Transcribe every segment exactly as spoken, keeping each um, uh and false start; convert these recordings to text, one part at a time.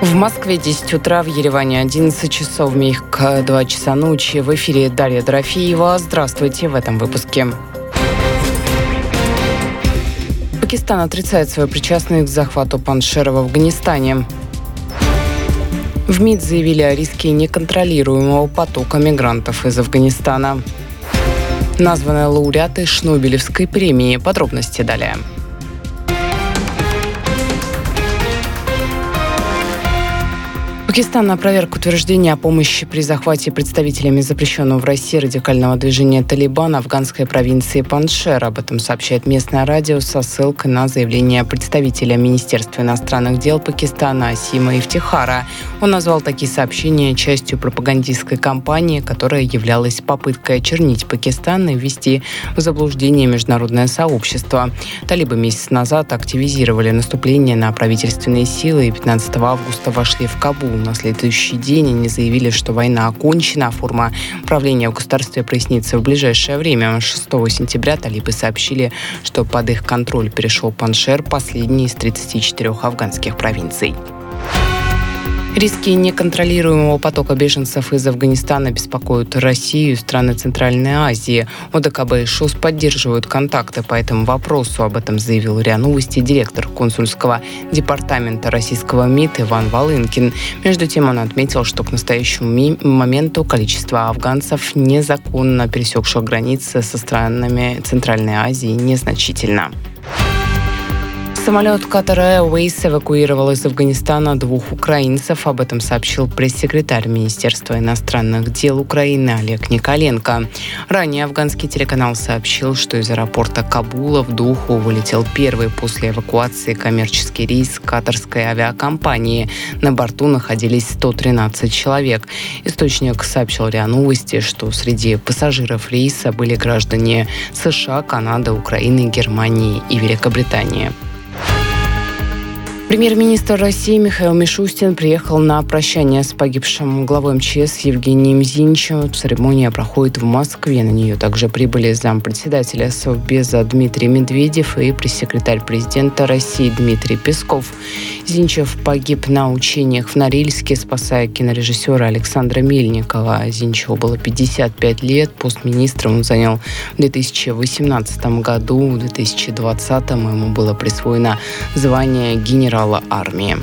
В Москве десять утра, в Ереване одиннадцать часов, в Минске два часа ночи. В эфире Дарья Дорофеева. Здравствуйте в этом выпуске. Пакистан отрицает свою причастность к захвату Паншера в Афганистане. В МИД заявили о риске неконтролируемого потока мигрантов из Афганистана. Названы лауреаты Шнобелевской премии. Подробности далее. Пакистан опроверг утверждение о помощи при захвате представителями запрещенного в России радикального движения «Талибан» афганской провинции Паншер. Об этом сообщает местное радио со ссылкой на заявление представителя Министерства иностранных дел Пакистана Асима Ифтихара. Он назвал такие сообщения частью пропагандистской кампании, которая являлась попыткой очернить Пакистан и ввести в заблуждение международное сообщество. Талибы месяц назад активизировали наступление на правительственные силы и пятнадцатого августа вошли в Кабул. На следующий день они заявили, что война окончена, а форма правления в государстве прояснится в ближайшее время. шестого сентября талибы сообщили, что под их контроль перешел Паншер, последний из тридцати четырёх афганских провинций. Риски неконтролируемого потока беженцев из Афганистана беспокоят Россию и страны Центральной Азии. ОДКБ и ШОС поддерживают контакты по этому вопросу. Об этом заявил РИА Новости директор консульского департамента российского МИД Иван Волынкин. Между тем он отметил, что к настоящему моменту количество афганцев, незаконно пересекших границы со странами Центральной Азии, незначительно. Самолет Qatar Airways эвакуировал из Афганистана двух украинцев. Об этом сообщил пресс-секретарь Министерства иностранных дел Украины Олег Николенко. Ранее афганский телеканал сообщил, что из аэропорта Кабула в Доху вылетел первый после эвакуации коммерческий рейс катарской авиакомпании. На борту находились сто тринадцать человек. Источник сообщил РИА Новости, что среди пассажиров рейса были граждане США, Канады, Украины, Германии и Великобритании. Премьер-министр России Михаил Мишустин приехал на прощание с погибшим главой МЧС Евгением Зиничем. Церемония проходит в Москве. На нее также прибыли зампредседателя Совбеза Дмитрий Медведев и пресс-секретарь президента России Дмитрий Песков. Зиничев погиб на учениях в Норильске, спасая кинорежиссера Александра Мельникова. Зиничеву было пятьдесят пять лет. Пост министра он занял в две тысячи восемнадцатом году. В две тысячи двадцатом ему было присвоено звание генерала армии.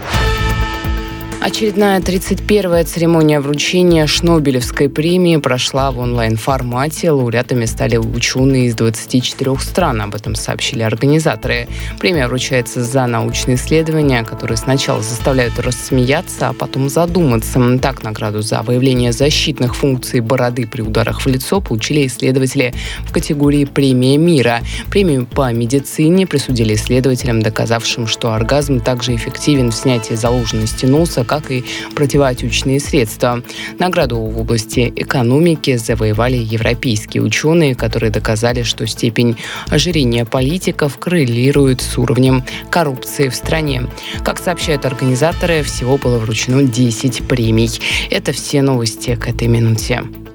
Очередная тридцать первая церемония вручения Шнобелевской премии прошла в онлайн-формате. Лауреатами стали ученые из двадцати четырёх стран. Об этом сообщили организаторы. Премия вручается за научные исследования, которые сначала заставляют рассмеяться, а потом задуматься. Так, награду за выявление защитных функций бороды при ударах в лицо получили исследователи в категории «Премия мира». Премию по медицине присудили исследователям, доказавшим, что оргазм также эффективен в снятии заложенности носа, как и противоотечные средства. Награду в области экономики завоевали европейские ученые, которые доказали, что степень ожирения политиков коррелирует с уровнем коррупции в стране. Как сообщают организаторы, всего было вручено десять премий. Это все новости к этой минуте.